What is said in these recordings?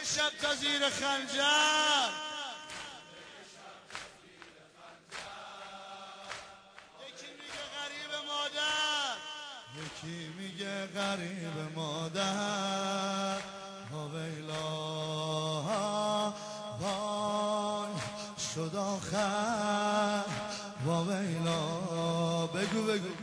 شب تا زیر خنجر یکی میگه غریب مادر یکی میگه غریب مادر ویلا وای شد آخر ویلا بگو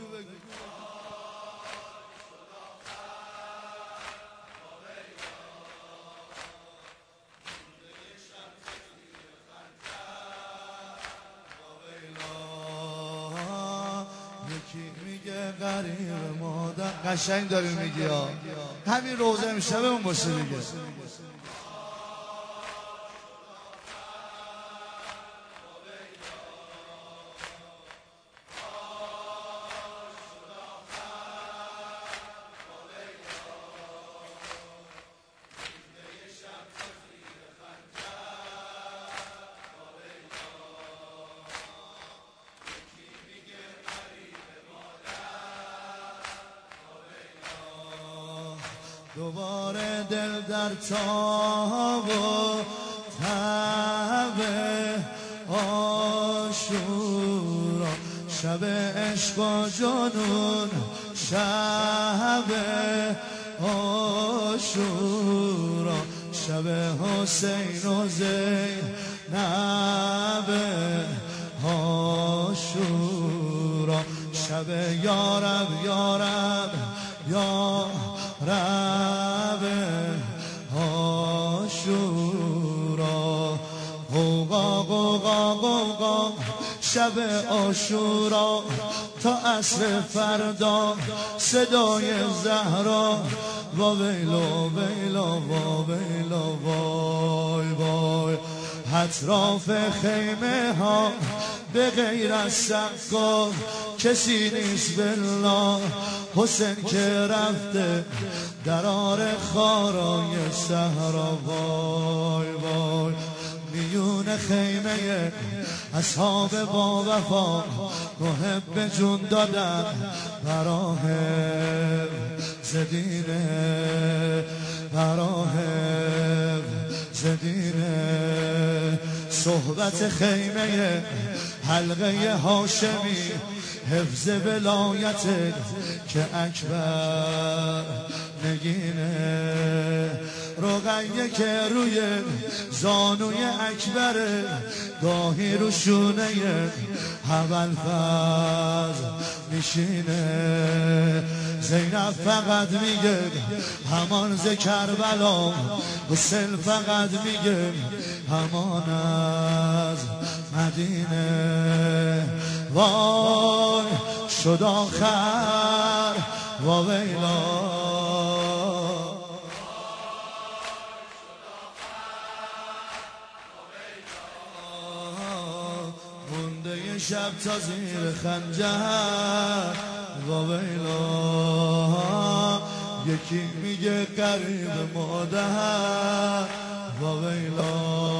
غریب مادر قشنگ داری میگی ها همین روزه امشبه اون باشه دیگه دوباره دل در تاب و تب عاشورا شب عشق و جنون شب عاشورا شب حسین و زینب عاشورا شب یارب یارب یا رب عاشورا قوقا قوقا قوقا شب عاشورا تا عصر فردا صدای زهرا وا ویلا ویلا وا ویلا وای وای اطراف خیمه ها به غیر از سقا کسی نیست بالله حسین که رفته درار خارای صحرا وای وای میون خیمه اصحاب با وفا محب جون دادن براه زدینه براه زدینه صحبت خیمه حلقه هاشمی حفظ ولایت که اکبر نگینه رقیه که روی زانوی اکبره گاهی رو شونه ابوالفضل میشینه زینب فقط میگه همان ز کربلا حسین فقط میگه همان از مدینه وای شد آخر وا ویلا مونده شب تا زیر خنجر وا ویلا یکی میگه غریب مادر وا ویلا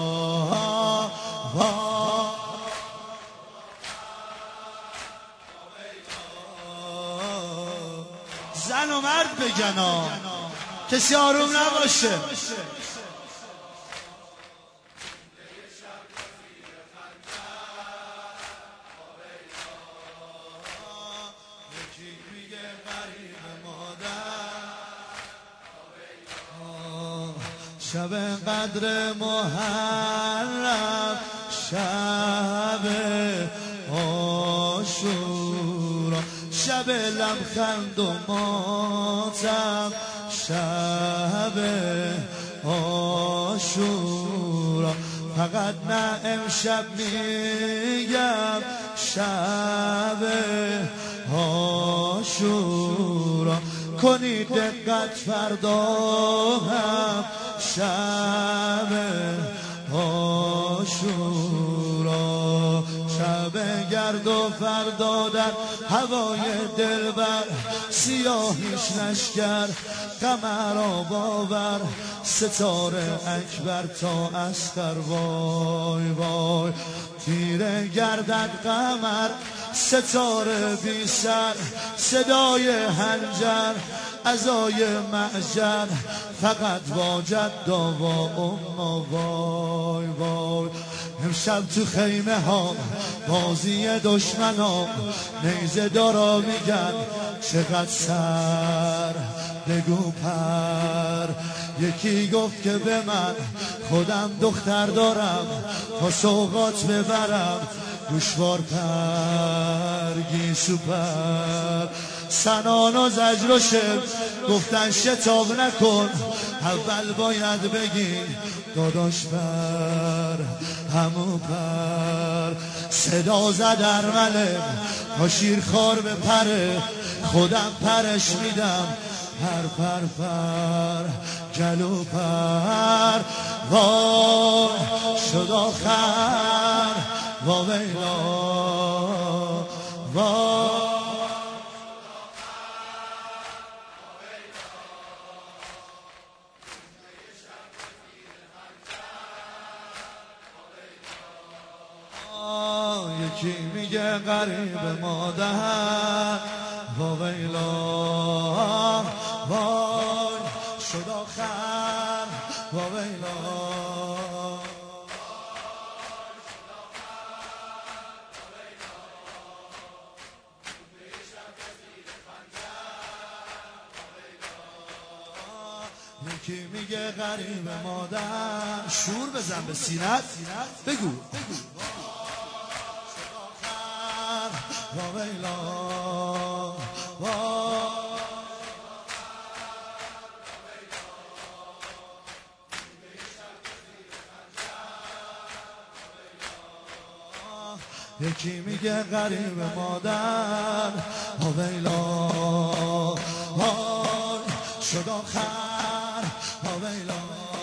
زن و مرد بگن ها کسی آروم نباشه شب قدر محرم شب عاشورا شب لبخند و ماتم شب عاشورا فقط نه امشب میگم شب عاشورا کنید دقت فردا هم شب عاشورا شب گرد و فردا در هوای دلبر سیاهیش لشکر قمر باور ستاره اکبر تا اصغر وای وای تیره گردد قمر ستاره بی سر صدای حنجر ازای معجن فقط واجد داوا اما وای وای. امشب تو خیمه ها بازی دشمن ها نیزه دارا میگن چقدر سر بگو پر. یکی گفت که به من خودم دختر دارم تا سوقات ببرم گوشوار پر گیسو پر. سنان و زجر و شب گفتن شتاب نکن اول باید بگی داداش پر همو پر. صدا زد ارمله تا شیرخوار به پره خودم پرش میدم پر پر پر جلو پر. وای شد آخر وا ویلا وای. یکی میگه غریب مادر وا ویلا وای شد آخر وا ویلا. یکی میگه غریب مادر شور بزن به سینت بگو وا ویلا وا. یکی میگه غریب مادر وا ویلا وای شد آخر وا ویلا.